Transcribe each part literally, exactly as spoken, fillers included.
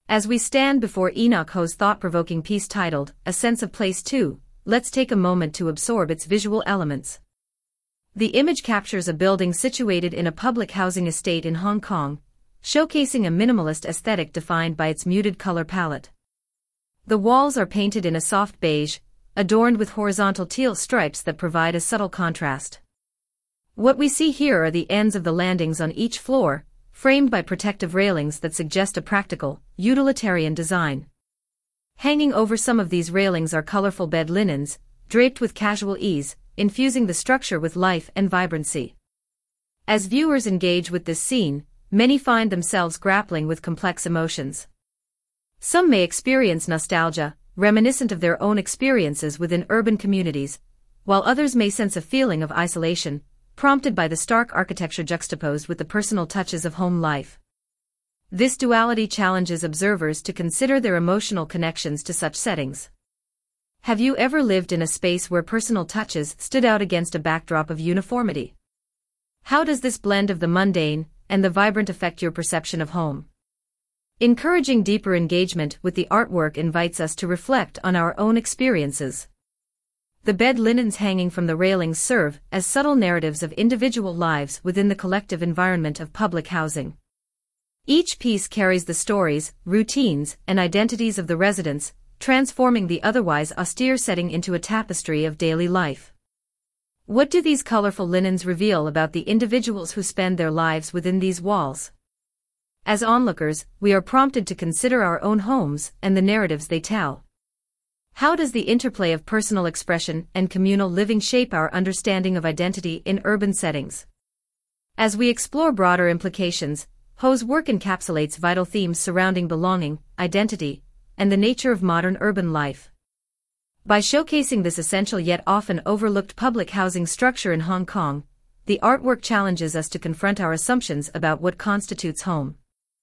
As we stand before Enoch Ho's thought-provoking piece titled, A Sense of Place two, let's take a moment to absorb its visual elements. The image captures a building situated in a public housing estate in Hong Kong, showcasing a minimalist aesthetic defined by its muted color palette. The walls are painted in a soft beige, adorned with horizontal teal stripes that provide a subtle contrast. What we see here are the ends of the landings on each floor, framed by protective railings that suggest a practical, utilitarian design. Hanging over some of these railings are colorful bed linens, draped with casual ease, infusing the structure with life and vibrancy. As viewers engage with this scene, many find themselves grappling with complex emotions. Some may experience nostalgia, reminiscent of their own experiences within urban communities, while others may sense a feeling of isolation, prompted by the stark architecture juxtaposed with the personal touches of home life. This duality challenges observers to consider their emotional connections to such settings. Have you ever lived in a space where personal touches stood out against a backdrop of uniformity? How does this blend of the mundane and the vibrant affect your perception of home? Encouraging deeper engagement with the artwork invites us to reflect on our own experiences. The bed linens hanging from the railings serve as subtle narratives of individual lives within the collective environment of public housing. Each piece carries the stories, routines, and identities of the residents, transforming the otherwise austere setting into a tapestry of daily life. What do these colorful linens reveal about the individuals who spend their lives within these walls? As onlookers, we are prompted to consider our own homes and the narratives they tell. How does the interplay of personal expression and communal living shape our understanding of identity in urban settings? As we explore broader implications, Ho's work encapsulates vital themes surrounding belonging, identity, and the nature of modern urban life. By showcasing this essential yet often overlooked public housing structure in Hong Kong, the artwork challenges us to confront our assumptions about what constitutes home.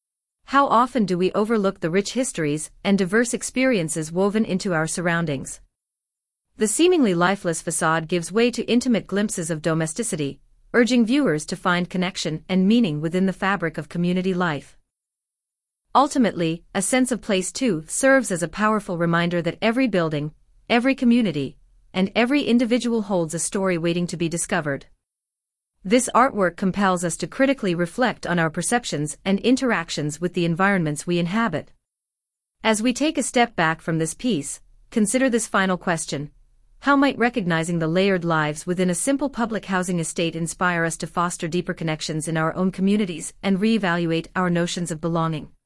How often do we overlook the rich histories and diverse experiences woven into our surroundings? The seemingly lifeless facade gives way to intimate glimpses of domesticity, urging viewers to find connection and meaning within the fabric of community life. Ultimately, A Sense of Place two serves as a powerful reminder that every building, every community, and every individual holds a story waiting to be discovered. This artwork compels us to critically reflect on our perceptions and interactions with the environments we inhabit. As we take a step back from this piece, consider this final question: how might recognizing the layered lives within a simple public housing estate inspire us to foster deeper connections in our own communities and reevaluate our notions of belonging?